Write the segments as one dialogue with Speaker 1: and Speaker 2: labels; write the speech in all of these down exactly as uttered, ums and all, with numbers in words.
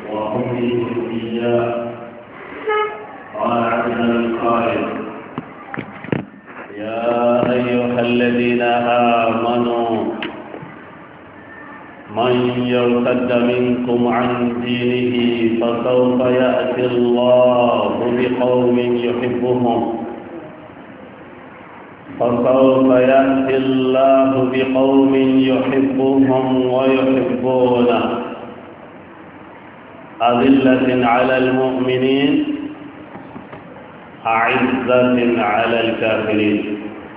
Speaker 1: وأمه إياه قال عز القائل يا أيها الذين آمنوا من يرتد منكم عن دينه فسوف يأتي الله بقوم يحبهم فسوف يأتي الله بقوم يحبهم ويحبونه أذلة على المؤمنين أعزة على الكافرين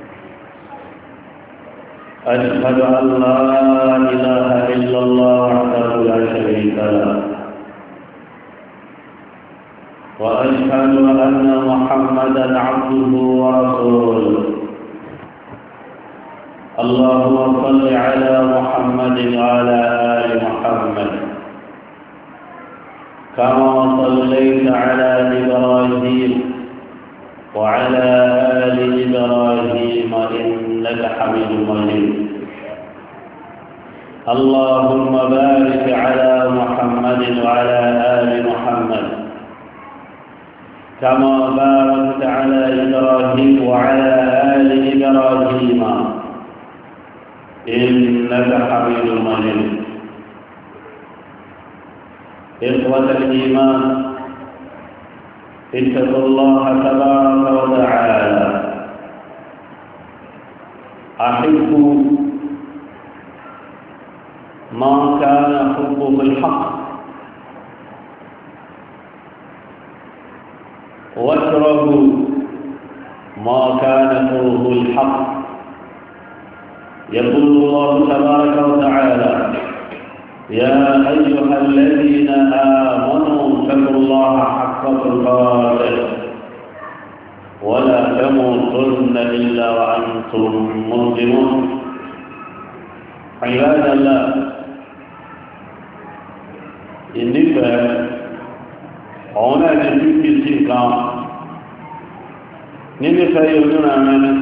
Speaker 1: أشهد أن لا إله إلا الله وحده لا شريك له وأشهد أن محمدا عبده ورسوله اللهم صل على محمد وعلى آل محمد كما صليت على إبراهيم وعلى آل إبراهيم إنك حميد مجيد اللهم بارك على محمد وعلى آل محمد كما باركت على إبراهيم وعلى آل إبراهيم إنك حميد مجيد إخوة الإيمان اتقوا الله تبارك وتعالى أحبوا ما كان حبه الحق واتركوا ما كان كرهه الحق يقول الله تبارك وتعالى يا أيها الذين آمنوا اتقوا الله حق تقاته ولا تموتن إلا وأنتم مسلمون عباد الله ìnífẹ̀ẹ́ ọ̀hún náà ti fífi sí nǹkan nínífẹ̀ẹ́ yóò nínú ẹ̀mẹ́ni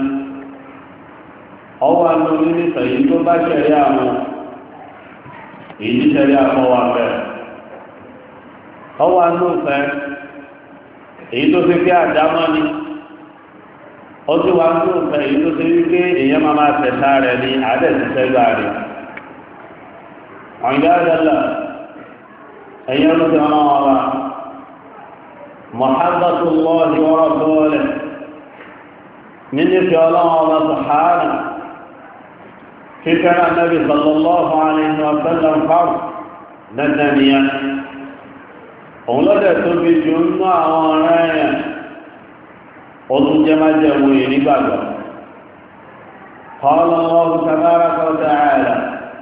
Speaker 1: ọwọ́ àlọ́ nínífẹ̀ẹ́ yìí tó bá ṣẹ̀rí àwọn èyí ṣẹ̀rí àfọwà bẹ̀ ọwọ́ àlọ́ fẹ́ èyí tó fi kí àdámọ́ ni ó ti wá ní òfẹ́ èyí tó fi wípé èèyàn máa máa tẹ̀sà rẹ̀ ní àádẹ́sìṣẹ́gbà rẹ̀ ọ̀yá àdálà ẹ̀yẹ́ ló ti rán ọ̀rá muhammatullahi wa rasulihi nínú fi ọlọ́run ọba sàhánà kíkẹ́rẹ́ Ànábì sallallahu alayhi wa sallam fáwọn dandaniyà òun lọ́dẹ̀ tó bí jù nínú àwọn ọ̀rẹ́ ẹ̀yàn ọdún jẹ́ máa jẹ́ ohun ìnígbàgbọ́ qala Allahu tabaraka wa ta'ala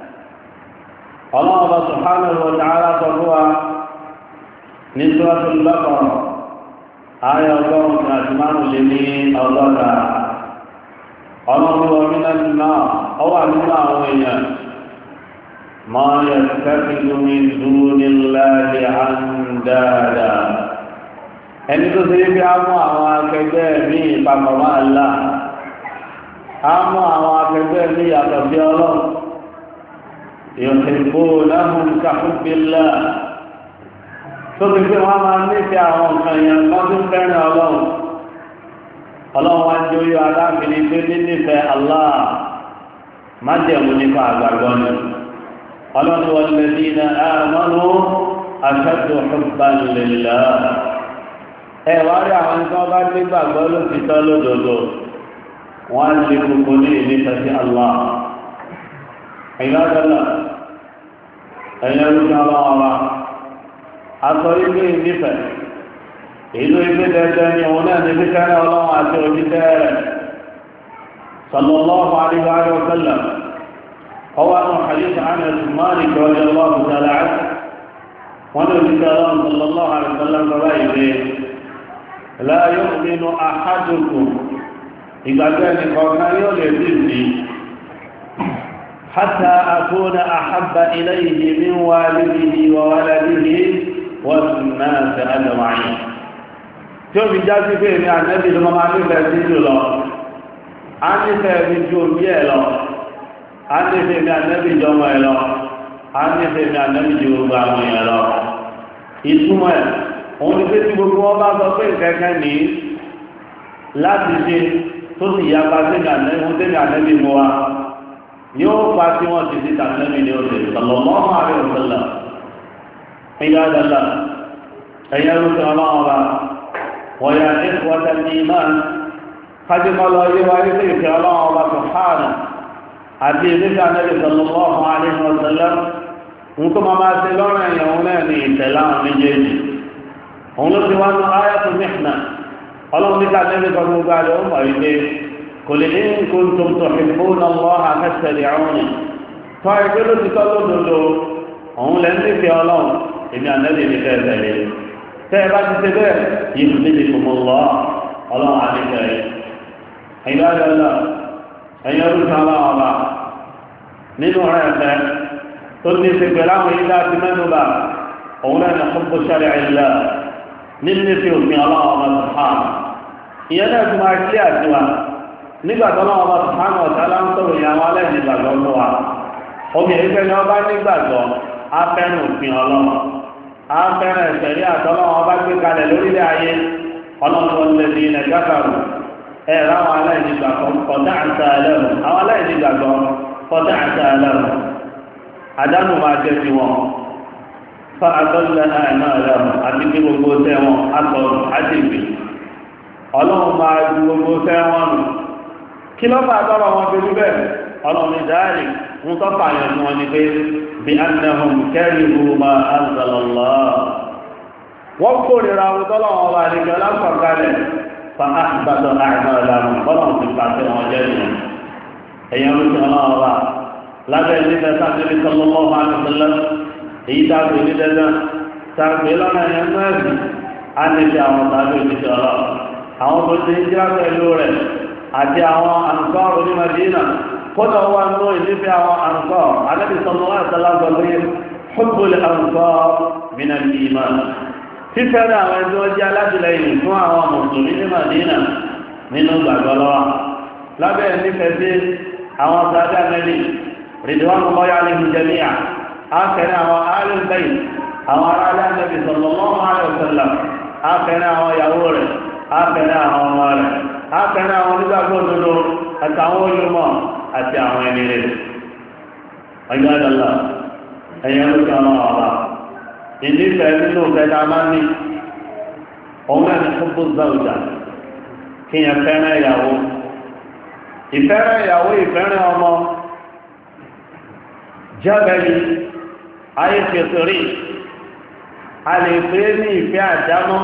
Speaker 1: Allah subhanahu wa ta'ala sọ̀rọ̀ ní Suratul Baqarah ayà ọgọ́rùn-ún àti márùn lé ní ọgọ́ta ọlọ́run minan nas ọwà nínú àwọn èèyàn ma yattakhidhu min dunillahi andada ẹni tó ṣe bí a mú àwọn akẹgbẹ́ ní ìpapọ̀ máa lá a mú àwọn akẹgbẹ́ ní yàtọ̀ sí ọlọ́run yuhibbunahum kahubbillah tó ti pé wọ́n máa nífẹ̀ẹ́ àwọn nǹkan yẹn wọ́n tún fẹ́ràn ọlọ́run ọlọ́run wá jẹ́ oyó aláàfin pé nínífẹ̀ẹ́ Allah má jẹ̀mú nípa àgbàgbọ́ ni ọlọ́run walladhina amanu ashaddu hubban lillah ẹ̀wà rí àwọn tí wọ́n bá gbé gbàgbọ́ ló fi tọ́ lódodo wọ́n lè gbogbo ní ìnífẹ́ sí Allah ìlàdọ́lá ẹ̀yẹ rúkẹ́ ọlọ́wọ́wá aṣọ ilé ìnífẹ́ ìlú ilé dẹ́dẹ́ ni òun náà ní kíkẹ́ ọlọ́wọ́ àti òjíṣẹ́ rẹ̀ sallallahu alaihi wa sallam ọwọ́ àwọn hadith Anas Malik radiyallahu ta'ala anhu wọ́n ní òjíṣẹ́ ọlọ́wọ́ sallallahu alaihi wa sallam bàbá ìwé لا يؤمن أحدكم إذا كان قوما يولد حتى أكون أحب إليه من والده وولده والناس أجمعين شوف جاسي فيه عن النبي لما ما نفسه له عن نفسه جون بيله عن نفسه عن النبي جمع له عن نفسه عن النبي جون بيله ìtumọ̀ ẹ̀ òun ni pé tí gbogbo wọn bá sọ pé ìkẹ́kẹ́ ní láti ṣe tó sì yá bá sẹ́gà nẹ́bí mọ́ wa yóò fa tí wọ́n ti sí tàbí ní oṣù sallallahu alaihi wasallam ìdádàlá ẹ̀yẹ rúkẹ́ ọlọ́wọ́ bá wọ́n yà ní wọ́ta ní imáà kájímọ́lọ yíwá ilé ìfẹ́ ọlọ́wọ́ bá subhanahu àti ìdíkà nẹ́bí sallallahu alaihi wasallam nǹkan máa máa ṣe lọ́rọ̀ ẹ̀yẹ̀ òun náà ní ìtẹ̀lá àwọn méjèèjì òun ló ti wá ní ayatul mihna ọlọ́run nígbà nẹ́bí kan gbogbo àlẹ́ ó mọ̀ wípé kò lè ní kuntum tuhibbuna Allaha fattabi'uni tọ́ ẹgbẹ́ ló ti tọ́ lódodo òun lẹ́ ń tẹ̀sẹ̀ ọlọ́run èmi ànẹ́bí ní fẹ́ tẹ̀lé tẹ́ ẹ bá ti ṣe bẹ́ẹ̀ yìí fi lè fún Allah ọlọ́run àdéhùn ẹ̀yìn àjọlọ ẹ̀yìn ọdún ọlọ́run ọba nínú rẹ̀ fẹ́ tó ní ṣe pẹ̀lú àwọn ilé àti mẹ́nuba òun náà ní hubbu shar'illah nínú fi òfin ọlọ́run ọba subhanahu ìyẹn náà tún máa kílẹ̀ àtiwá nígbà tó ọlọ́run ọba subhanahu ọ̀tá láńsọ̀rọ̀ ìyàwó aláìní ìgbàgbọ́ fún wa omi ẹ̀ríkẹ́ ni ọba nígbàgbọ́ afẹ́ràn òfin ọlọ́run afẹ́ràn ẹ̀sẹ̀rí àtọ́lọ́run ọba gbé kalẹ̀ lórílẹ̀ ayé ọlọ́run lẹ́ni ilẹ̀ káfàrù ẹ̀ ráwọn aláìní ìgbàgbọ́ kọ̀dá àti àlẹ́rù àwọn aláìní ìgbàgbọ́ kọ̀dá àti àlẹ́rù àdánù máa jẹ́ ti wọn fa àtọ́lẹ̀ àìmọ́ àlẹ́rù àti kí gbogbo tẹ́ wọn àtọ̀rù àti ìgbè ọlọ́run máa ju gbogbo tẹ́ wọn nù kí lọ́pàá àtọ́rọ̀ wọn fi rí bẹ́ẹ̀ ọlọ́run ní dáàrí ń tọ́pàá yẹn fún wọn ni pé bí annahum karihu ma anzalallah wọ́n kórìíra ohun tọ́lọ́wọ́n ọba àdìgbẹ́ lápapàlẹ̀ fa àbàtọ̀ àìmọ́ ìlànà ọlọ́run ti pàṣẹ wọn jẹ́ nìyẹn èèyàn ló ti ọlọ́run ọba lábẹ́ ìdílé sáfẹ́lẹ́ sallallahu alaihi wasallam èyí dáàbò ìdílé náà sáfẹ́ lọ́nà ẹ̀yẹn mẹ́rin á ní ti àwọn sáfẹ́ òṣìṣẹ́ ọlọ́run àwọn tó ti ń jẹ́ pẹ̀lú rẹ̀ àti àwọn àǹkọ́ oní Madina kódà wà nù ìdífẹ́ àwọn àǹkọ́ Ànábì sallallahu alaihi wasallam gbọ́gbé hubbul ansar min al-iman fífẹ́rẹ́ àwọn ẹni tó jẹ́ alátìlẹyìn fún àwọn mùsùlùmí ní Madina nínú gbàgbọ́lọ́wà lábẹ́ nífẹ̀ẹ́ sí àwọn sàádé Ànábì ridwanullahi alaihim jami'a ákẹ́rẹ́ àwọn ahlul bayt àwọn aráàlú Ànábì sallallahu alaihi wasallam ákẹ́rẹ́ àwọn ìyàwó rẹ̀ ákẹ́rẹ́ àwọn ọmọ rẹ̀ ákẹ́rẹ́ àwọn onígbàgbọ́ òdodo àtàwọn olùmọ̀ àti àwọn ẹni rẹ̀ ọjọ́ àdàlá ẹ̀yẹ lókè ọmọ ọba ìdífẹ́ nínú kẹta máa ní òun náà ní fún bózáùjà kí yẹn fẹ́ràn ìyàwó ìfẹ́ràn ìyàwó ìfẹ́ràn ọmọ jábẹ́lì ayé fẹ̀sọ̀rí a lè pè é ní ìfẹ́ àdámọ́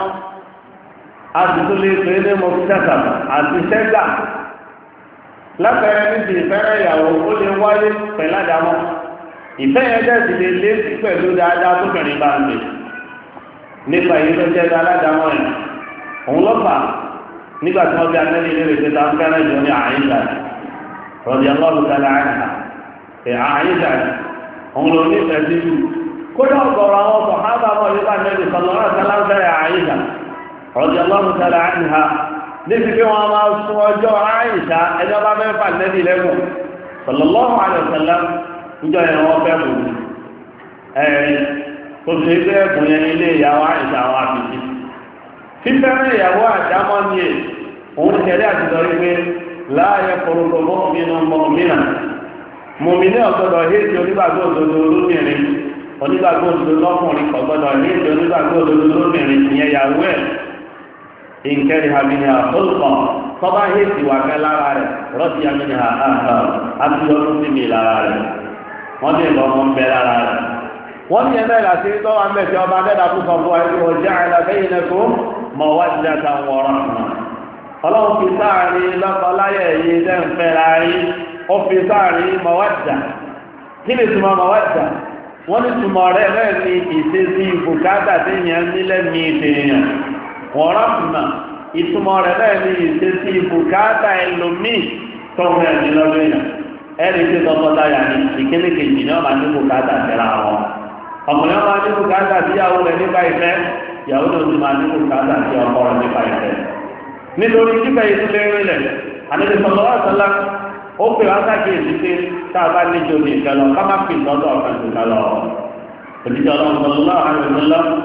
Speaker 1: a sì tún lè pè é ní mọ̀kítàkà àti sẹ́gbà lápẹẹrẹ ní ti ìfẹ́ràn ìyàwó ó lè wáyé pẹ̀lú àdámọ́ ìfẹ́ yẹn jẹ́ sì lè lé sí pẹ̀lú dáadáa tó kẹrin bá ń lè nípa èyí tó jẹ́ aládàámọ́ ẹ̀ òun lọ́pàá nígbà tí wọ́n bí anẹ́lẹ́ ilé rẹ̀ tẹ́ta ń fẹ́ràn jù ní àyíjà rọ̀dí ọlọ́rùtàlá àyíjà ẹ̀ àyíjà òun ló ní ìfẹ́ sí jù kódà ọ̀gọ̀rọ̀ àwọn ọkọ̀ hábà mọ́ yóò bá nẹ́lẹ́ sọlọ́rùtàlá ń fẹ́ràn àyíjà rọ̀dí ọlọ́rùtàlá àyíjà níbi pé wọ́n máa sún ọjọ́ àyíjà ẹjọ́ bá fẹ́ fà nẹ́lẹ́ lẹ́gùn sallallahu alaihi wasallam níjọ́ yẹn wọ́n fẹ́ bù ẹ̀rí tó ṣe pé ẹ̀bùn yẹn ilé ìyàwó àìsà àwọn àfìsí fífẹ́rẹ́ ìyàwó àjámọ́ ní è òun tẹ̀lé àtìsọ wípé láàyè korokò mọ́mínú mọ́mínà mọ́mínà ọ̀gbọ́dọ̀ héèjì onígbàgbọ́ òdodo lómìnirin onígbàgbọ́ òdodo lọ́kùnrin ọ̀gbọ́dọ̀ héèjì onígbàgbọ́ òdodo lómìnirin ìyẹn ìyàwó ẹ̀ ìǹkẹ́rì hàmìnì àtọ́lùkọ̀ tọ́bá héèjì wà kẹ́ lára rẹ̀ rọ́bì hàmìnì àtọ́lùkọ̀ sí mi lára rẹ̀ wọ́n ti lọ mọ́ ń bẹ lára rẹ̀ wọ́n ní ẹ̀mẹ́ ìlàsí tó wà mẹ́fẹ́ ọba dẹ́dà fún sọ fún ẹgbẹ́ ọjọ́ àìlàfẹ́yìn ẹkọ́ mọ̀ wá ti dáta wọ̀rọ̀ ọlọ́run fi sáàrin lọ́kọláyẹ̀ yìí dẹ́ ń fẹ́ láàrin ó fi sáàrin mọ̀wádà kí ni túnmọ̀ mọ̀wádà wọ́n ní túnmọ̀ rẹ̀ rẹ̀ ní ìṣesí bùkátà tí yẹn nílẹ̀ mi ìdèèyàn wọ̀rọ̀ ìtumọ̀ rẹ̀ rẹ̀ ní ìṣesí bùkátà ẹlòmíì tó rẹ̀ ní lọ́dún yẹn ẹ̀rí tí tọkọtaya ní ìkíní kejì ní ọmọ ní bùkátà tẹ́ra wọn ọkùnrin ọmọ ní bùkátà sí ìyàwó rẹ̀ nípa ìfẹ́ ìyàwó tó ti máa ní bùkátà sí ọkọ rẹ̀ nípa ìfẹ́ nítorí kíkẹ́ ìtúlẹ̀ rẹ̀ àdéhùn sọ̀rọ̀ ọ̀sọ́lá ó pè wá sákèésí pé tá a bá níjó ní ìfẹ́ lọ ká má fi ìtọ́jú ọ̀kan tó ká lọ òdìjọ́ ọlọ́run sọ̀rọ̀ àrùn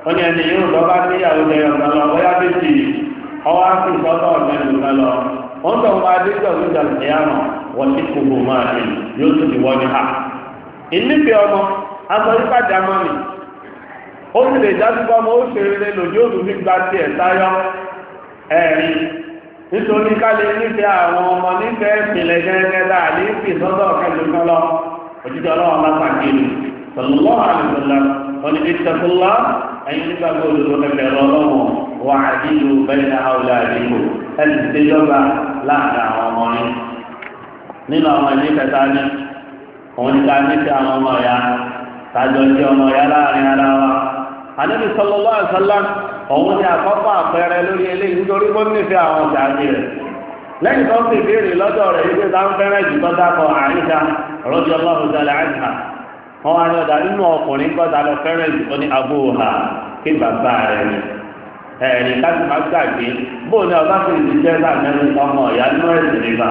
Speaker 1: ó ní ẹni yóò lọ bá níyàwó jẹyọ kan lọ bóyá méjì ọwọ́ á sì sọ́tọ̀ ọ̀gbẹ́ni kan lọ wọ́n tọ̀ wọ́n adéjọ́ ìjà ìyáàmọ̀ wọ́n ti kó bò máa ní yóò tún ti wọ́n ní ha. ìnífẹ̀ẹ́ ọmọ aṣọ yípa jámọ́ mi ó sì lè já sípò ọmọ ó ṣe rere lòdì ó tún fi gba tiẹ̀ sáyọ́ ẹ̀rí nítorí ká lè nífẹ̀ẹ́ àwọn ọmọ nífẹ̀ẹ́ ìpìlẹ̀ gẹ́gẹ́ dáa ní fi sọ́tọ̀ ọ̀kẹ́lù kan lọ òjijì ọlọ́run bá pàkíyèsí sallallahu alaihi wasallam wọn ni ìtẹ̀kùnlá ẹ̀yin nígbà tó lòdò ẹgbẹ̀rún ọlọ́run wà á dìlù bẹ́ẹ̀ ní àwọn àdìgbò ẹni tí lọ́gbà láàrin àwọn ọmọ yìí nínú àwọn ilé kẹta ní òun ní ká ní sí àwọn ọmọ ya tàjọ sí ọmọ ya láàrin ara wa Ànábì sallallahu alaihi wasallam òun ní àkọ́kọ́ àpẹẹrẹ lórí eléyìí nítorí bó nífẹ̀ẹ́ àwọn ọ̀sẹ̀ àti rẹ̀ lẹ́yìn tó ń fi béèrè lọ́dọ̀ rẹ̀ yìí tó ń fẹ́rẹ̀ jù tó dákọ̀ Àìṣà radiyallahu ta'ala anha wọn wá ní ọ̀dà nínú ọkùnrin kọ́ta lọ fẹ́rẹ̀ jù tó ní abúhà kí bàbá rẹ̀ ni ẹ̀ẹ̀ni láti máa gbàgbé bóò ní ọba fún ìdíjẹ́ láàrin ọmọ ìyá nínú ẹ̀sìn nígbà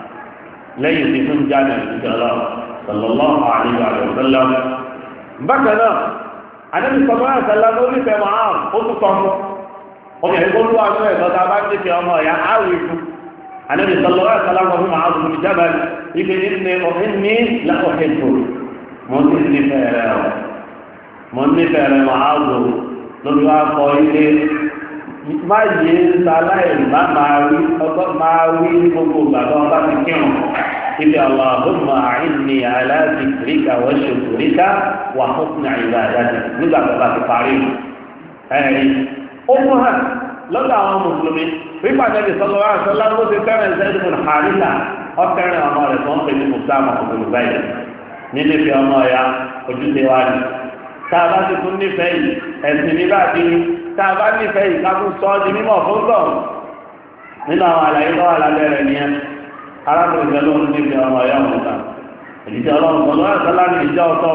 Speaker 1: lẹ́yìn tí fún jáde ìjọlọ sallallahu alaihi wa sallam. bákan náà Ànábì sallallahu alaihi wa sallam ló nífẹ̀ẹ́ máa ó tún tọ́ fún ọmọ ìyá ìgbóhùn wà ní ẹ̀tọ́ tá a bá ń tẹ̀sẹ̀ ọmọ ìyá áwì fún Ànábì sallallahu alaihi wa sallam fún máa ọdún ìjábá ibi ní ọ̀hìn ní lákọ̀ọ́kẹ́tò mo ní nífẹ̀ẹ́ rẹ̀ mo nífẹ̀ẹ́ rẹ̀ máa ọdún lórí wa kọ ilé má yé sáláì má máa wí ọgbọ́n máa wí gbogbo gbàgbọ́ ọba ti kírun ibi Allahumma a'inni ala dhikrika wa shukrika wa husni ibadatik nígbà tó bá ti parí ẹ̀rí ó fún hàn lọ́dọ̀ àwọn mùsùlùmí pípa Ànábì sallallahu alaihi wasallam ló ti fẹ́ràn Zayd ibn Haritha ọ̀fẹ́ràn ọmọ rẹ̀ tó ń pè ní mùsàmù ọ̀gbọ̀n báyìí nínú ìfẹ́ ọmọ ya ojúṣe wa ni tàbá ti tún nífẹ̀ẹ́ yìí ẹ̀sìn ní báàbí tàbá nífẹ̀ẹ́ yìí ká tún sọ ọ́ di mímọ̀ fún tọ̀ nínú àwọn àlàyé lọ́wọ́ alábẹ́rẹ̀ nìyẹn arákùnrin ìjọ ló ń nífẹ̀ẹ́ ọmọ ọ̀yá ọ̀hún ta ìdíjọ ọlọ́run sọ̀rọ̀ ẹ̀ sọ́lá ní ìjọ ọ̀tọ̀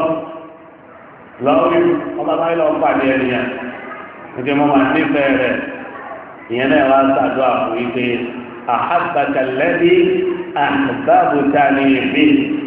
Speaker 1: lọ́wọ́ ọmọ báyìí lọ́wọ́ pàdé ẹni yẹn nígbà mọ́ máa nífẹ̀ẹ́ rẹ̀ ìyẹn náà wá sàdúrà fún wípé àhábàkàlẹ́bí àbábùtà ní ìbí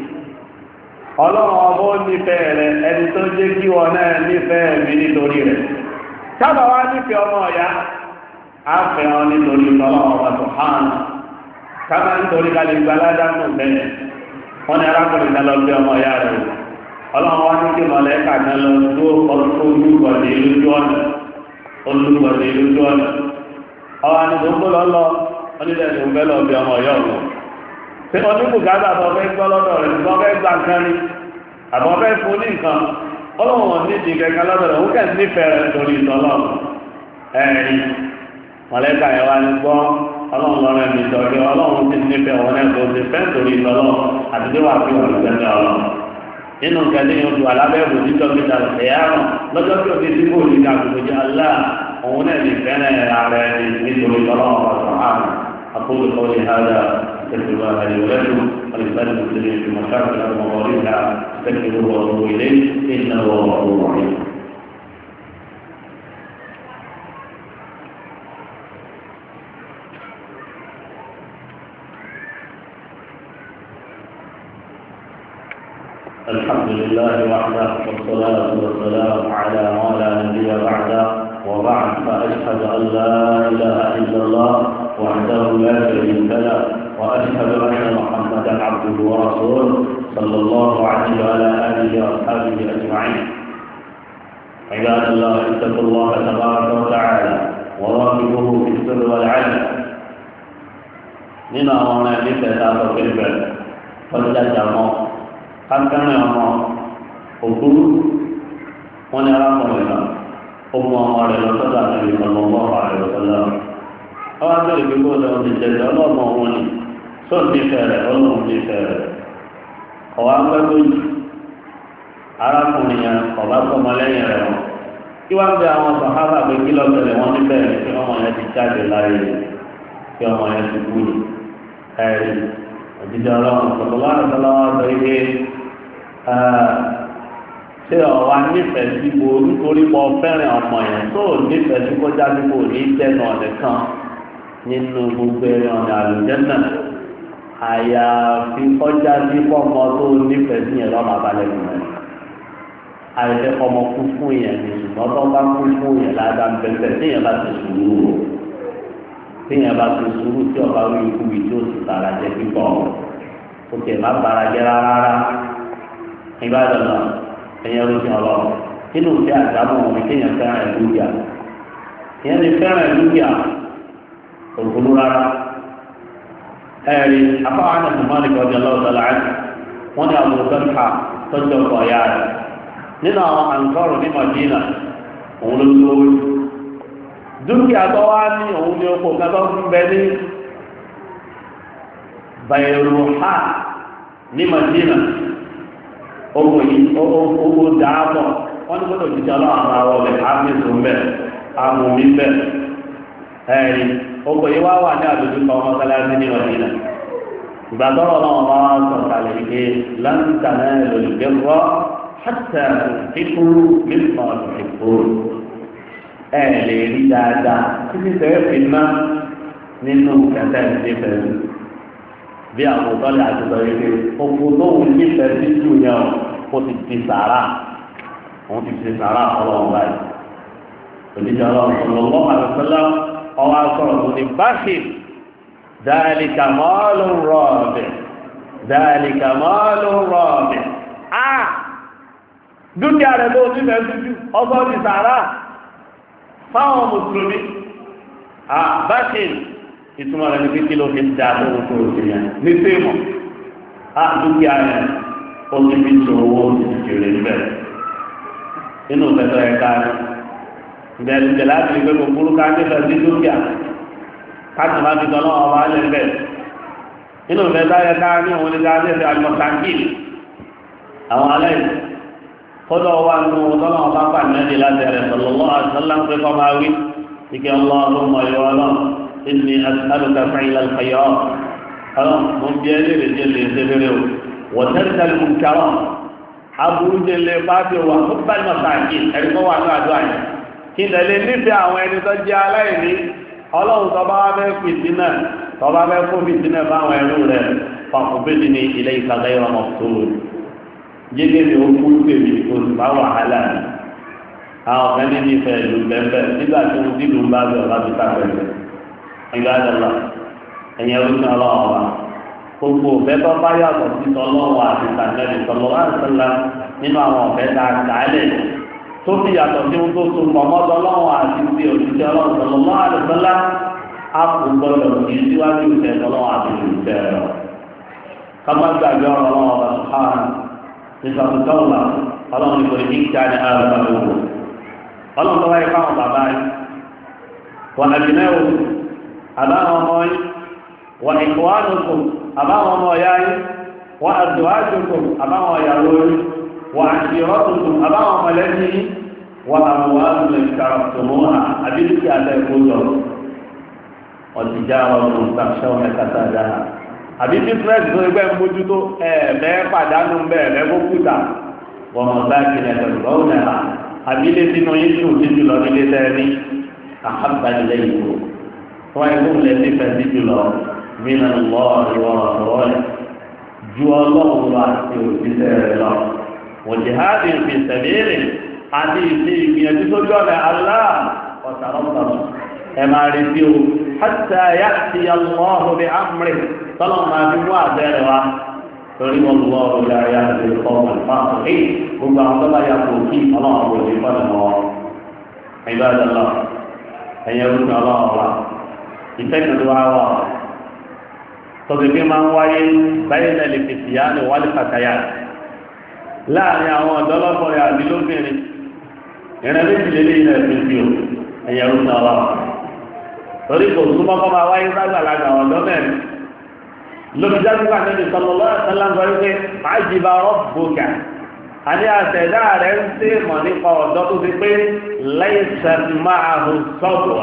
Speaker 1: ọlọ́run ọbọ̀ nífẹ̀ẹ́ rẹ̀ ẹni tó jẹ́ kí wọn náà nífẹ̀ẹ́ mi nítorí rẹ̀ sábà wá nífẹ̀ẹ́ ọmọ ọ̀yá á fẹ́ wọn nítorí ọlọ́run ọba tó hàn sábà nítorí ká lè gba aládàmú bẹ́ẹ̀ wọ́n ní arákùnrin náà lọ bí ọmọ ọ̀yá rẹ̀ ọlọ́run wá ní kí mọ̀lẹ́kà náà lọ tó olúgbọ̀dé lójú ọ̀nà olúgbọ̀dé lójú ọ̀nà ọwọ́ ni gbogbo lọ́lọ́ onílẹ̀ tó ń bẹ́ lọ bí ọmọ ọ̀yá ọ̀gbọ̀n tí wọ́n ní bùkátà tó fẹ́ gbọ́ lọ́dọ̀ rẹ̀ tó fẹ́ gbà nǹkan ní àbọ̀ fẹ́ fún ní nǹkan ọlọ́wọ̀n ní ìdí kẹta lọ́dọ̀ rẹ̀ ó kẹ́ nífẹ̀ẹ́ rẹ̀ torí ìtọ́lọ́ ẹ̀rí mọ̀lẹ́kà yẹn wá ní gbọ́ ọlọ́run lọ́rọ̀ ẹ̀mí ìtọ́jú ọlọ́run ti nífẹ̀ẹ́ wọn náà tó ti fẹ́ torí ìtọ́lọ́ àti tí wàá fi wọn lẹ́sẹ̀ ọlọ́ nínú kẹlẹ́ yóò fi alábẹ́ẹ̀bù títọ́ fi ta ẹ̀yàrùn lọ́jọ́ tí ó fi sí bóòlù ní àgbègbè jẹ́ alá òun náà lè fẹ́ràn ara ẹni nítorí ìtọ́lọ́ ọ̀sán أقول قولي هذا استغفر الله لي ولكم ولسائر المسلمين في مشاكل الارض ومغاربها استغفروه واتوبوا اليه انه هو الغفور الرحيم. الحمد لله وحده والصلاه والسلام على ما لا نبي بعده وبعد فاشهد ان لا اله الا الله وحده لا شريك له واشهد ان محمدا عبده ورسوله صلى الله عليه وعلى اله واصحابه اجمعين. عباد الله اتقوا الله تبارك وتعالى وراقبوه في السر والعلن. nínú àwọn ọmọ ẹbí tẹ̀sán àtọ̀kẹ́ bẹ̀rẹ̀ ọjà jàmọ́ kákẹ́rìn ọmọ òkúrú wọn ni arákùnrin náà ó mú ọmọ rẹ̀ lọ́sọ́dọ̀ àti ìfọ̀lọ́mọ́ àrẹ̀ ọ̀sọ́lá ọwọ́ abẹ́rẹ́ pé kó lọ́wọ́ ti jẹ́jẹ́ ọlọ́mọ òun ni tó ń nífẹ̀ẹ́ rẹ̀ ọlọ́run nífẹ̀ẹ́ rẹ̀ ọwọ́ agbẹ́gbẹ́ yìí arákùnrin yẹn ọba sọmọ lẹ́yìn rẹ̀ wọn kí wọ́n bẹ àwọn sàhábà pé kí lọ́sẹ̀lẹ̀ wọn níbẹ̀ rẹ̀ kí ọmọ yẹn ti jáde láyé kí ọmọ yẹn ti kú ní ẹ̀rí òjijì ọlọ́run sọ̀tọ̀ láti sọ́lọ́wọ́ sọ ike ṣé ọ̀wá nífẹ̀ẹ́ sí bo nítorí pọ̀ fẹ́ràn ọmọ yẹn tó nífẹ̀ẹ́ sí kọjá sí kò ní tẹnu ọ̀nẹ̀ kan nínú gbogbo ẹ̀rọ ọ̀nà àlùjẹ́nà àyàfi kọjá sí pọ̀mọ́ tó nífẹ̀ẹ́ sí yẹn lọ́mọ abalẹ̀ nìyẹn àìfẹ́ ọmọ kú fún yẹn ní ṣùgbọ́n tó bá kú fún yẹn ládàá bẹ́ẹ̀ téèyàn bá ti sùúrù o téèyàn bá ti sùúrù tí ọba wí ikú yìí tí ó sì tara jẹ pípọ̀ ó tẹ̀ má bara jẹ rárá nígbà dọ̀nà ẹ̀yẹ ló ti ọlọ́run nínú ìfẹ́ àdámọ̀ wọn ni kéèyàn fẹ́ràn ẹ̀ lúgìá ìyẹn ti fẹ́ràn ẹ̀ lúgìá òkúlú rárá ẹ̀rí afáwọn àti mọ́lìkì ọjọ́ lọ́wọ́dọ́lá wọ́n ní àbúrò bẹ́ẹ̀ká tọ́jú ọkọ̀ ọ̀yá rẹ̀ nínú àwọn àǹkọ́rù ní Madina òun ló lówó dúkìá tó wá ní òun ní oko kan tó fún bẹ ní Bayruha ní Madina owó yìí owó dáàbọ̀ wọ́n ní gbọ́dọ̀ jíjẹ́ ọlọ́run àwọn àwọn ọ̀lẹ̀ ámìsùn bẹ̀ amòmí bẹ̀ ẹ̀rí oko yìí wá wà ní àdójúkọ ọmọ kálásí ní Madina ìgbà tọ́rọ̀ náà wọ́n máa ń sọ̀kalẹ̀ ike láǹtàná lòlùgbẹ́rọ́ hátà kíkú mímọ̀ ìkó ẹ̀ lè rí dáadáa títí tẹ́ fi ná nínú kẹta ìdí pẹ̀lú bí àwọn tọ́lẹ̀ àti sọ yìí pé oko tó wù ní pẹ̀lú jù yẹn ó ti di sàárà òun ti di sàárà ọlọ́run báyìí òdìjà ọlọ́run lọ́wọ́ àlùfẹ́lá ọwọ́ akọ̀rọ̀ tó ní báṣì dáàlìkà mọ́ọ̀lù rọ̀ọ̀bẹ̀ dáàlìkà mọ́ọ̀lù rọ̀ọ̀bẹ̀ á dúkìá rẹ̀ ló ní mẹ́sùjú ọgbọ́ ti sàárà fáwọn mùsùlùmí báṣì ìtumọ̀ rẹ̀ ní kíkí ló fi dá lóhun tó ṣe yẹn ní fíìmù á dúkìá rẹ̀ ó ti fi ṣòwò ìṣèrè níbẹ̀ inú fẹ́tọ̀ ẹ̀ka rẹ̀ ìbẹ̀rẹ̀ láti rí pé kò burú ká ní fẹ́ sí dúkìá káàtì máa fi tọ́lọ́ ọba alẹ́ bẹ́ẹ̀ inú fẹ́tọ̀ ẹ̀ka ní òun ní ká ní ẹ̀fẹ́ alimọ̀sáńkì àwọn alẹ́ kọ́dọ̀ wà nínú tọ́lọ́ ọba pàmẹ́lì láti ẹ̀rẹ̀ sọ̀lọ́lọ́ àṣọlá ń pẹ́ kọ́ máa wí ike ọlọ́run ọ̀yọ́ ọlọ́run ìní alùpàá fẹ́yìnlá ìfẹ́yọ́ ọlọ́run mo ń bí ẹlẹ́rìí jẹ́ lè ṣe fẹ́rẹ́ o wọ́tẹ́rìtẹ́lì mú kárọ̀ aburú jẹ́ lè bá ti wà fún báyìí mọ̀sáńkì ẹ̀rí kọ́ wà ní àdúrà yẹn kí n lè nífẹ̀ẹ́ àwọn ẹni tó jẹ́ aláìní ọlọ́run tó bá wá fẹ́ fìtínà tó bá fẹ́ kó fìtínà fáwọn ẹrú rẹ̀ fàkùnbẹ́ni ní ilé ìkàgẹ́ ọmọ tóo jẹ́gẹ́ ni ó kú tèmi oṣù bá wàhálà ni àwọn kan ní nífẹ̀ẹ́ ìlú bẹ́ẹ̀ nígbà tí wọ́n dìlú ń bá bẹ̀ ọ̀la tó káfẹ́fẹ́ ìgbà dọ̀la ẹ̀yẹ orúkọ ọlọ́run wa gbogbo ọ̀fẹ́ tó bá yàtọ̀ sí tọ́lọ́wọ́ àti tàǹdẹ̀lì tọ́lọ́wọ́ àti nínú àwọn ọ̀fẹ́ tá a kà á lẹ̀ tó fi yàtọ̀ sí ohun tó so mọ̀mọ́dọ́ lọ́wọ́ àti ti òṣìṣẹ́ ọlọ́run tọ́lọ́wọ́ àdùsọ́lá á kò gbọ́dọ̀ kì í síwájú ìṣẹ́ tọ́lọ́wọ́ àti ìṣẹ́ rẹ̀ kápá gbàgbé ọ̀rọ̀ ọlọ́run ọba sùhánà ìṣàkùtọ́wà ọlọ́run ìkòrò ní ìjà ní àrùn àlùkò ọlọ́run tó wáyé fáwọn bàbá yìí wọ́n àjùmẹ́wò àbáwọn ọmọ yìí wọ́n ìkọ̀wánùkù àbáwọn ọmọ ọ̀yá yìí wọ́n àdùwájùkù àbáwọn ọ̀yàwó yìí wọ́n àṣìrọ́tùkù àbáwọn mọ̀lẹ́bí yìí wọ́n àwọn àrùn ìkàrọ̀tùmọ́à àbílùkì àtẹ̀kọ́jọ ọ̀tìjà ọ̀rùn tàṣẹ́wọ̀n ẹ̀kàtà dáa àbí bísírẹ́sì tó ẹgbẹ́ ń mójútó ẹ̀ẹ̀mẹ́ pàdánù bẹ́ẹ̀mẹ́ kó kúta wọ́n mọ̀ bá kí ẹ̀ pẹ̀lú lọ́wọ́ náà àbí ilé sínú yín tún títí lọ nílé tẹ́ẹ̀ní àhábàlẹ̀ ìwò wọ́n ẹ̀kọ́ lẹ́ nífẹ̀ẹ́ sí jùlọ mìíràn lọ́ ìwọ̀n ọ̀rọ̀ rẹ̀ ju ọlọ́run lọ àti òṣìṣẹ́ rẹ̀ lọ wọ́n jihadi fi sẹ̀lẹ̀rẹ̀ àti ìṣe ìgbìyànjú sójú ọ̀rẹ́ alá ọ̀tàrọ̀tàrọ̀ ẹ̀ máa retí o hatta ya'ti Allahu bi amri tọ́lọ̀ máa fi mú àbẹ́rẹ̀ wa torí wọn lọ ọ̀rọ̀ ayá àti ìfọ̀mọ̀ ìfàkùnrin gbogbo àwọn tọ́lá ya kò kí ọlọ́run kò sí fọ́nà mọ́ ẹgbẹ́ àdàlọ́ ẹ̀yẹ orúkọ ọlọ́run wa ìfẹ́ tuntun wa wà tọ́sí pé máa ń wáyé báyìí náà lè fèsì yá ni wálé fàtàyà láàrin àwọn ọ̀dọ́lọ́kùnrin àbí lóbìnrin ìrìn méjìlélẹ́yìn náà fi fi o ẹ̀yẹ orúkọ ọlọ́run torí kò súnmọ́ kọ́ máa wáyé lágbàlagbà ọ̀dọ́ mẹ́rin lóbi jáde wà níbi sọlọ́lọ́ àtàlágbà wípé àjìbá rọ́bùkà a ní àtẹ̀dá rẹ̀ ń tẹ́ mọ̀ nípa ọ̀dọ́ tó ti pé lẹ́yìn máa hù sọ́dọ̀wà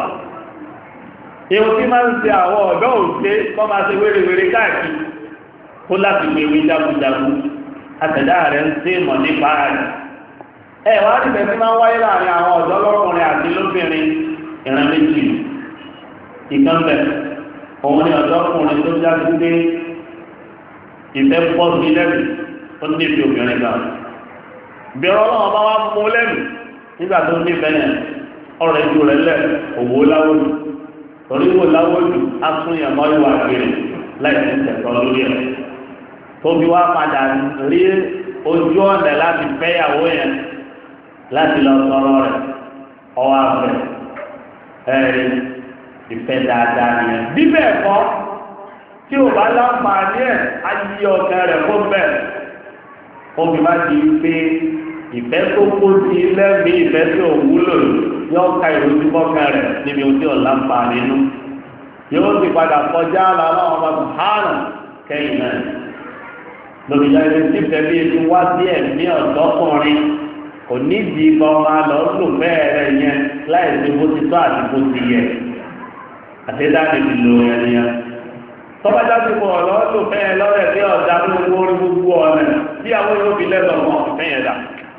Speaker 1: ihun tí máa ń ṣe àwọn ọ̀dọ́ òṣè kọ́ máa ṣe wérewère káàkiri kó láti pè wí jagunjagun àtẹ̀dá rẹ̀ ń tẹ́ mọ̀ nípa rẹ̀ ẹ wá níbẹ̀ tí máa ń wáyé láàrin àwọn ọ̀dọ́ lọ́kùnrin àti lóbìnrin ìran méjì ìkan bẹ̀ òun ni ọ̀dọ́kùnrin tó jáde pé ìfẹ́ pọ̀ sí lẹ́bí ó ní ibi obìnrin kan bẹ̀rẹ̀ ọlọ́run bá wá mú lẹ́nu nígbà tó ní ìfẹ́ yẹn ọ̀rọ̀ ìjù rẹ̀ lẹ̀ òwò láwọ́jù torí wò láwọ́jù á tún yẹn mọ́ ìwà kiri láì sí ìtẹ̀tọ́ lórí ẹ̀ tóbi wá padà rí ojú ọ̀nà láti fẹ́yàwó yẹn láti lọ sọ̀rọ̀ rẹ̀ ọwọ́ àfẹ́ ẹ̀rí ìfẹ́ dáadáa nìyẹn bí bẹ́ẹ̀ kọ́ tí ò bá láǹfààní ẹ̀ á yí ọ̀gá rẹ̀ fún bẹ́ẹ̀ omi má di pé ìfẹ́ tó kó sí lẹ́mí ìfẹ́ tí ò wúlò yóò ka ìrojú mọ́kàn rẹ̀ níbi ohun tí ò láǹfààní nínú yóò sì padà kọjá làwọn ọmọ sùhánà kẹ́yìn náà lórí ìyá ilé tí tẹ̀lé ti wá sí ẹ̀mí ọ̀dọ́kùnrin kò nídìí kan máa lọ lò bẹ́ẹ̀ rẹ̀ yẹn láì sí bó ti tọ́ àti bó ti yẹ àtẹ́dáàdì ti lò yẹn nìyẹn tọ́bájá ti kọ̀ ọ̀lọ́ lò bẹ́ẹ̀ lọ́rẹ̀ tí ọ̀dà gbogbo orí gbogbo ọ̀nà tí àwọn yóò fi lẹ́gbọ̀n mọ́ ọ̀fẹ́ yẹn dà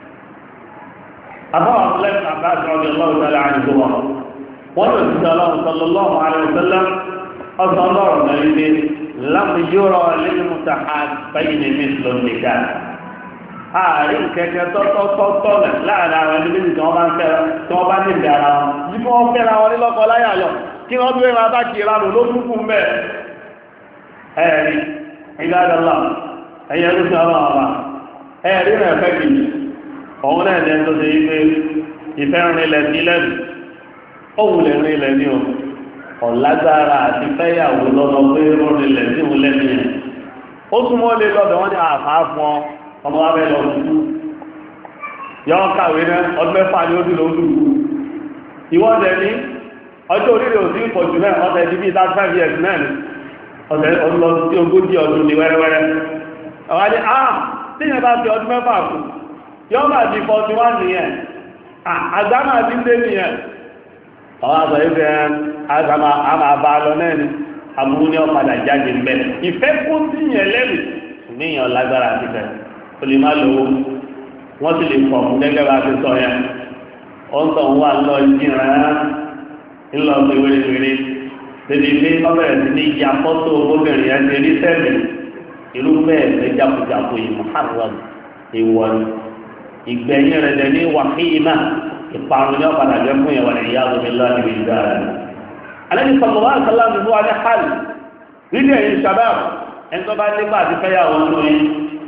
Speaker 1: àbáwọ̀ abúlẹ́sì àbáṣọ ọdún ọlọ́run tẹ́lẹ̀ àdìgbò wọn wọ́n lò sí ọlọ́run sallallahu alaihi wasallam ọ̀sán ọlọ́run náà wípé lámù yóò lẹ́nu mùsàábẹ́yìn ní mísìlò nìkan ààrin kẹ̀kẹ́ tọ́tọ́tọ́tọ́ láàrin àwọn ẹni méjì tí wọ́n bá ń fẹ́ra tí wọ́n bá ní ìdí ara wọn bí wọ́n fẹ́ra wọn nílọ́kọ láyà lọ kí wọ́n bí wọ́n bá kí ìranù ló dúkù mẹ́ ẹ̀rí ìdádọ́lá ẹ̀yẹ ló ti ọlọ́ ọba ẹ̀rí rẹ̀ fẹ́ kì í ọ̀hún náà ní ẹ̀tọ́ sí wípé ìfẹ́ rinlẹ̀ sí lẹ́nu ó wulẹ̀ rinlẹ̀ ní o ọ̀lágbára àti fẹ́yàwó lọ́dọ̀ pé rinlẹ̀ sí òun lẹ́nu yẹn ó túnmọ́ lé lọ́dọ̀ wọ́n ní àfáà fún ọ ọmọ wa bẹ́ẹ̀ lọ dúdú yọ kàwé náà ọdún mẹ́fà ní ojú lóòdù ìwọ́n jẹ ní ọjọ́ orílẹ̀ òsì ìpọ̀jù náà ọ̀sẹ̀ di bí thirty five years náà ni ọ̀sẹ̀ ọdún lọ sí ogójì ọdún ní wẹ́rẹ́wẹ́rẹ́ ọ̀wá ní ah tí yẹn bá fi ọdún mẹ́fà kù yọ bá di forty one nìyẹn àgbà máa ti ń dé nìyẹn ọwọ́ àgbà yìí fẹ́ àgbà àmà bá lọ náà ni àbúrú ní ọ̀padà jáde ń bẹ ìfẹ́ kún sí yẹn lẹ́nu níyàn lágbára ti fẹ́ o lè má lówó wọ́n sì lè fọ̀ fún gẹ́gẹ́ bá ti sọ yẹn ó ń tàn wà lọ ìjìnrán ńlọ sí wéréwéré tètè pé ọbẹ̀rẹ̀ sí ní ìyá fọ́tò obìnrin yẹn ti rí sẹ́ẹ̀lì ìlú bẹ́ẹ̀ fẹ́ jákujàku yìí muharram ìwọ̀n ìgbẹ̀yìn rẹ̀ dẹ̀ ní wàhíìmá ìparun ní ọ̀padà jẹ́ fún yẹn wà ní ìyá omi lọ́wọ́ níbi ìgbà rẹ̀. alẹ́ ní sọ̀rọ̀ wá sọ́lá ní fún wa ní hàl nídìí ẹ̀yìn sábàb ẹni tó bá nígbà àti fẹ́yàwó nínú yẹn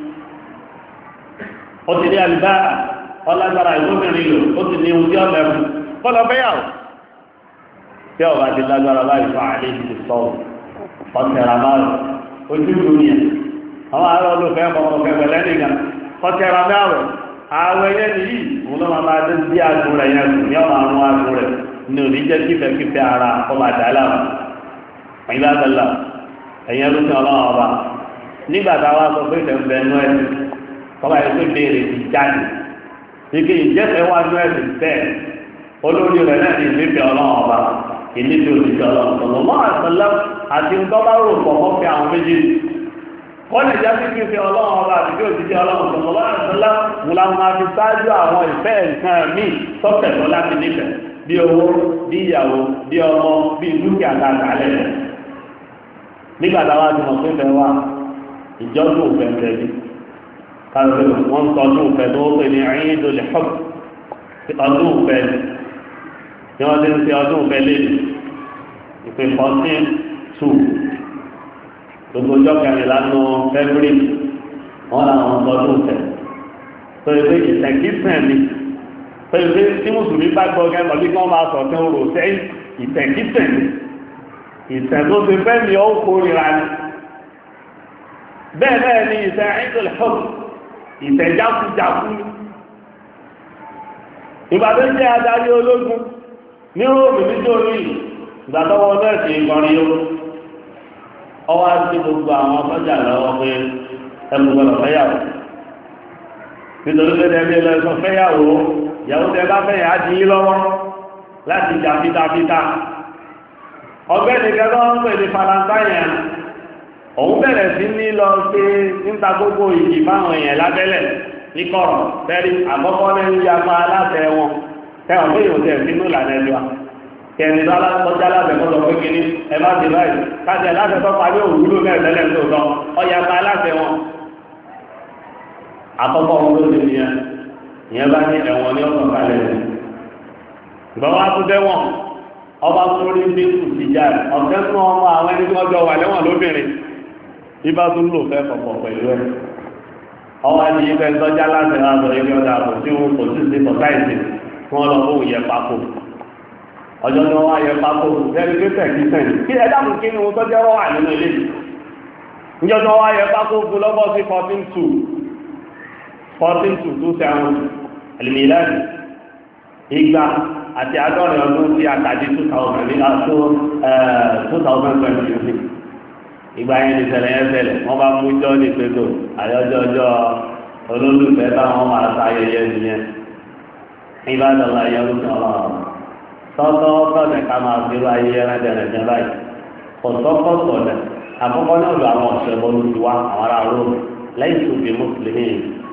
Speaker 1: ó ti ní àlùbá ọlágbára ìgbóbìnrin lò ó ti ní ohun tí ọ̀bẹ̀ fún kọ́lọ̀ fẹ́yàwó tí ọba ti lágbára báyìí fún àlẹ́ ti sọ ọ̀tẹ̀rà márùn ojú ìlú yẹn àwọn ará olùfẹ́ ọmọ kẹfẹ́ lẹ́nìkan ọ̀tẹ̀rà márùn ààwẹ̀ yẹn nìyí òun ló máa máa dé bí àgùn rẹ̀ yẹn kù ní ọmọ àwọn àgùn rẹ̀ ní òní jẹ́ kífẹ́kífẹ́ ara ọmọ àdálà ẹ̀yìn lábẹ́lá ẹ̀yìn ẹlòmí ọlọ́run ọba nígbà táwa sọ pé ìfẹ́ ń bẹ nú ẹ̀sìn kọ́ba yẹn tó béèrè ti jáde ike ìjẹ́sẹ̀ wá nú ẹ̀sìn bẹ́ẹ̀ olórí rẹ̀ náà ní ìfẹ́ ọlọ́run ọba ìnífẹ́ òṣìṣẹ́ ọlọ́run sọ̀rọ̀ mọ́ àṣọlá àti ńdọ́bà rò pọ̀ mọ́ fi àwọn méjèèjì kọ́lẹ̀ jáde kí n fi ọlọ́run ọba àti bí òṣìṣẹ́ ọlọ́run sọ̀rọ̀ mọ́ àṣọlá mo làwọn máa fi ṣáájú àwọn ìfẹ́ nǹkan míì tọ́kẹ̀tọ́ láti nífẹ̀ẹ́ bí owó bí ìyàwó bí ọmọ bí dúkìá àtàlẹ̀ nígbà táwa ti mọ̀ pé fẹ́ wá ìjọ́dún òfẹ́ fẹ́ bí káàkiri wọ́n sọ ọdún òfẹ́ tó ó pè ní ẹ̀yìn ìdòlè hub ọdún òfẹ́ ni wọ́n ti ń ṣe ọdún òfẹ́ léde ìpè fourteen two gbogbo ọjọ́ kẹrìnlá nù february wọ́n làwọn sọ ọdún òfẹ́ tó ìpè ìtẹ̀kísẹ̀ mi tó ìpè tí mùsùlùmí bá gbọ́ gẹ́ mọ̀ bí wọ́n máa sọ fẹ́ rò sẹ́yìn ìtẹ̀kísẹ̀ mi ìtẹ̀ tó ti fẹ́ mi ó kórìíra ni bẹ́ẹ̀ bẹ́ẹ̀ ni ìtẹ̀ ìdòlè hub ìtẹ̀jákújákú ìgbàtí jẹ́ adarí ológun ní róòmù nítorí ìgbàtọ́wọ́ mẹ́sìn ìkọrin yóò ọwá sí gbogbo àwọn sọ́jà lọ́wọ́ pé ẹgbùgbọ́lọ̀ fẹ́yàwó nítorí pé ẹgbẹ́ lọ́sọ fẹ́yàwó ìyàwó tẹ bá fẹ́yà á di lọ́wọ́ láti jà fítafíta ọgbẹ́ni kẹ́lọ́ ń pè ní falantáyà òun bẹ̀rẹ̀ sí ní lọ sí níta gbogbo ìjì fáwọn èèyàn lábẹ́lẹ̀ ní kọ̀rọ̀ tẹ́rí àkọ́kọ́ lẹ́nu yapa aláṣẹ wọn tẹ́wọ̀n pé yóò tẹ̀ sínú ìlànà ẹlú wa kẹrin tó alákọjá aláṣẹ kọ́ lọ pé kíní ẹ má ti báyìí káṣẹ aláṣẹ tó parí òwúlò mẹ́rin tẹ́lẹ̀ tó lọ ọ yapa aláṣẹ wọn àkọ́kọ́ wọn ló ti nìyẹn ìyẹn bá ní ẹ̀wọ̀n ní ọ̀sán kalẹ̀ ní ìgbàwọ́ àtúndẹ́wọ̀n ọba sórí bí ìjà ọ̀sẹ̀ fún ọmọ àwọn ẹni tí wọ́n jọ wà lẹ́wọ̀n lóbìnrin ibà tún lò fẹ́ pọ̀pọ̀ pẹ̀lú ẹ̀ ọwọ́ ẹni yìí fẹ́ sọ́jà láti rázọ ibi ọ̀dà àbò tí wọn kò sí sí sọ̀táìsì tí wọ́n lọ fóun yẹ pákó ọjọ́ tí wọ́n wá yẹ pákó lẹ́nu pé tẹ̀kí sẹ́yìn kí ẹ dákun kí ni wọn tọ́jú ẹwọ́ wà nínú ilé níjọ́ tí wọ́n wá yẹ pákó fún lọ́bọ̀ sí fourteen two fourteen two two seven ẹ̀lìmílẹ́ẹ̀dì igba àti àádọ́rin ọdún sí àtàdé two thousand ní àtó two thousand twenty six ìgbà yẹn ní ṣẹlẹ̀ yẹn ṣẹlẹ̀ wọ́n bá mú jọ́ ní pẹ̀tọ́ àyọjọ́ ọjọ́ olólùfẹ́ táwọn máa ta ayẹyẹ nìyẹn ìbá dọ̀la yẹn ló sọ ọ́ tọ́tọ́ tọ́tẹ̀ ká máa fi wá ayẹyẹ rẹ̀ dẹ̀rẹ̀ báyìí kọ̀tọ́kọ̀tọ̀ dẹ̀ àkọ́kọ́ náà lọ àwọn ọ̀sẹ̀ bọ́lú ti wá àwọn ará róòmù lẹ́yìn tó fi mùsùlùmí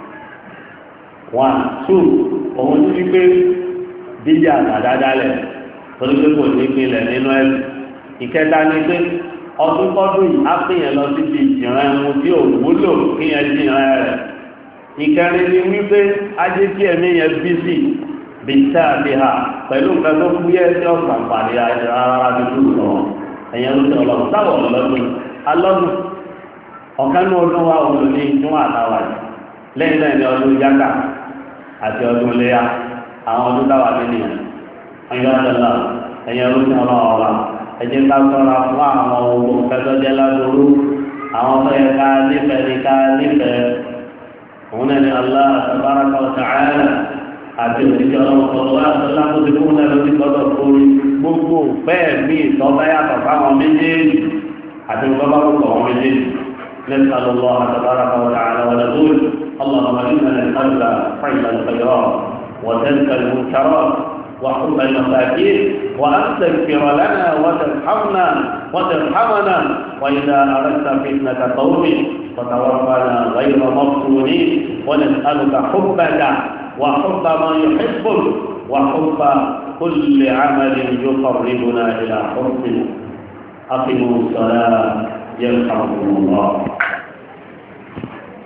Speaker 1: one two òun ti gbé díjà àdádálẹ̀ torí pé kò ní ìpínlẹ̀ nínú ẹ̀sìn ìkẹta ni pé ọdún kọ́dún yìí á pèèyàn lọ síbi ìjìnrán ẹmu tí ò wúlò kíyàn jìnrán rẹ̀ ìkẹrin ni wípé ajé tí ẹ̀mí yẹn bí sí bí tá a fi hà pẹ̀lú nǹkan tó kú yẹ tí ọ̀sán pàdé rárá bí tó sọ ẹ̀yẹn ló tẹ ọlọ́run táwọn ọlọ́dún alọ́dún ọ̀kan ní ọdún wa òun ní ìjùmọ̀ àtàwà yìí lẹ́yìn náà ní ọdún yága àti ọdún léyà àwọn ọdún táwà nínú ẹ̀yìn ọ̀dọ́lá ẹ̀yẹn ló tẹ ọlọ́run ọ̀la ẹ̀jẹ̀ ká sọ́ra fún àwọn ohun kẹtọ́jẹ́ ládùúrú àwọn ọmọ yẹn ká nífẹ̀ẹ́ ní ká nífẹ̀ẹ́ òun náà ní Allah tabaraka wa ta'ala àti òṣìṣẹ́ ọlọ́run sọ̀rọ̀ àtọ́lá tó ti fún náà ló ti gbọ́dọ̀ kórè gbogbo bẹ́ẹ̀ mí ìtọ́ba yàtọ̀ fáwọn méjèèjì àti ìtọ́ba kò kọ̀ wọn méjèèjì نسأل الله تبارك وتعالى ونقول اللهم إنا نسألك فعل الخيرات وترك المنكرات وحب المساكين وأن تغفر لنا وترحمنا وترحمنا وإذا أردت فتنة قوم فتوفنا غير مفتونين ونسألك حبك وحب من يحبك وحب كل عمل يقربنا إلى حبك أقيموا الصلاة يرحمكم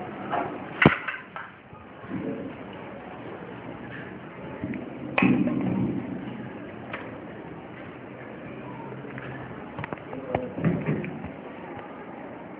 Speaker 1: الله